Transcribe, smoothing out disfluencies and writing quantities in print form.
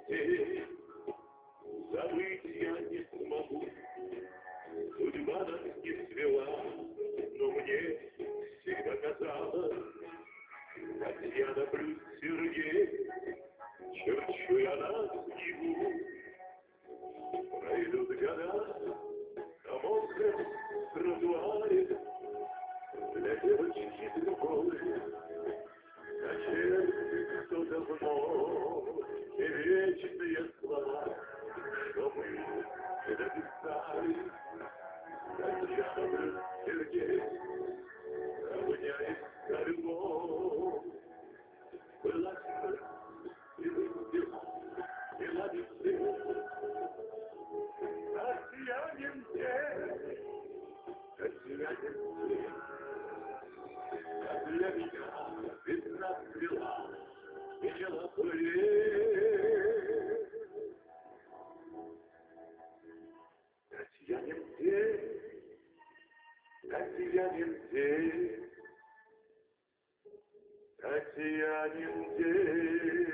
день, забыть я не смогу. Судьба нас не свела, но мне всегда казалось, Татьяна плюс Сергей, черчу я на снегу. Пройдут года на мокром тротуаре, для девочки другой, на черте кто-то вновь, и вечные слова, что мы написали. Татьяна плюс Сергей, равняясь на любовь, была и выстрела, и ладится. Татьянин день, Татьянин день, а для меня весна цвела, пела плен. Татьянин день, Татьянин день, Татьянин день.